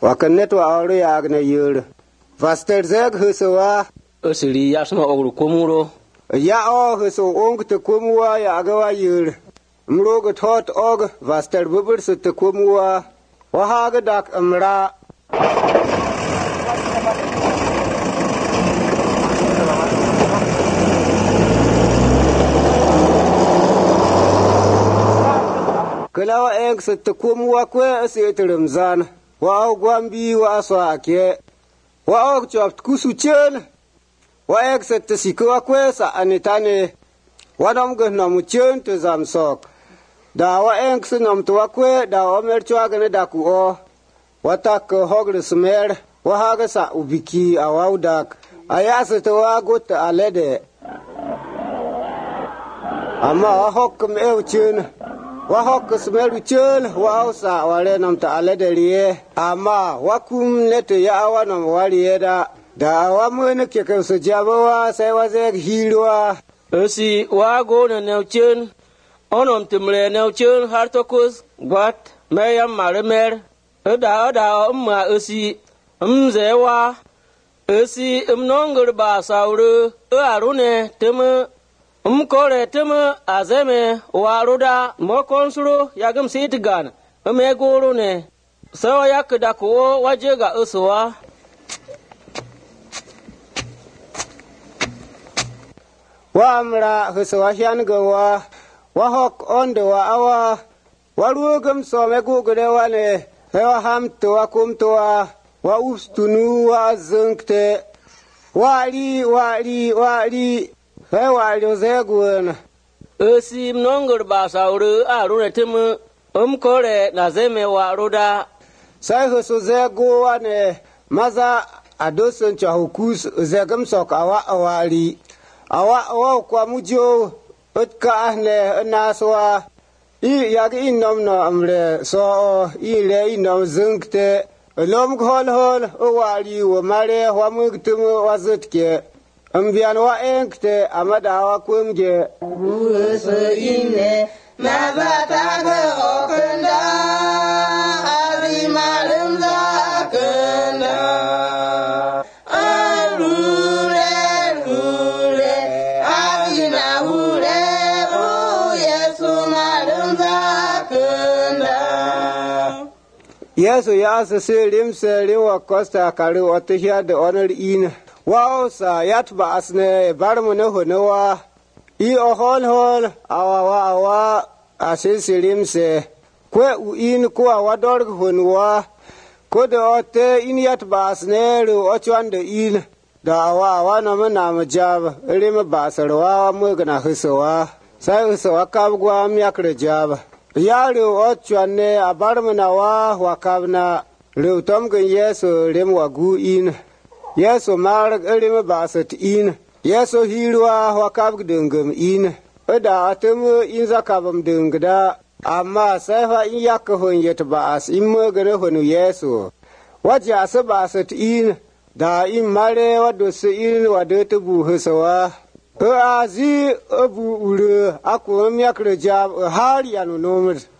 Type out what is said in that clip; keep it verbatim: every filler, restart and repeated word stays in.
wakannet wa awru yaag na yur vaster zeg husuwa Osiri ya suma ogru komuro. ya o husu ong te kumwa ya ga wa yur mrogo tot og vaster bubur su te kumwa wa haga dak amra kala wa eng su te kumwa kwe se te ramzan wa gwambi wa swa ke wa og chop kusu chen wa ek se te sikwa kwe sa anitane wa dom ge na mu chen te zam sok da wa eng se nam to kwe da wa mer chwa ge da ku o wa tak hogre smer wa haga sa ubiki awaudak aya se to wa gut alede amma wa hok me u chen wa hok smer u chen wa sa wa le nam ta alede riye amma wa kum ne te ya wa nam wa riye da da wa mu ne ke kan su jabawa sai wa zai hilwa Osi wa go na neuchen. Onom timre neuchen hartokus gwat mayam maremer. Oda oda umma osi umzewa. Osi umnongir ba sauru arune temu umkore temu azeme waruda mokonsuro yagam sitigan umeguru ne sawa yakda ko wajega uswa wa amra husuwa shan gawa wa hok ondo wa awa wa rugum so me gugure wa ne wa ham to wa kum to wa wa ustunu wa zunkte wa ri wa ri wa ri wa wa ri zegun Osi mnongir ba sauru arune temu umkore na zeme waruda sai husu zego wa ne maza adosun chahukus zegum sok awa awari awa awa kwa mujo utka ahne naswa i yag inom no amre so i le inom zunkte lom hol hol wari wa mare wa mugtum wa zutke ambian wa enkte amada wa kumje Rusu ine mabata ga okenda ari malum zakenda arure rure agina hure o yesu malum zakenda yesu ya se serim se wa costa kare wata hiya da onar ina wa sa yatba asne barmu ne honowa i o hol hol awa wa awa asisirim se kwe u in ko awa dor honwa ko de ote in yatba asne ru o chwande in da awa awa na mana majab rim basarwa mu gna hisowa sai hisowa kabgwa myakre jaba yaro o chwanne abarmu na wa wa kabna ru tom gan yesu rim wa gu in yesu mar rim basat in yesu hirwa wa kab dungum in da atum in zakabam dungda amma sai fa in yakka hon yet bas in magana honu yesu waja asabasat in da in mare wado su in wado tubu husawa azi abu ure akwam yakre jab har yanu nomir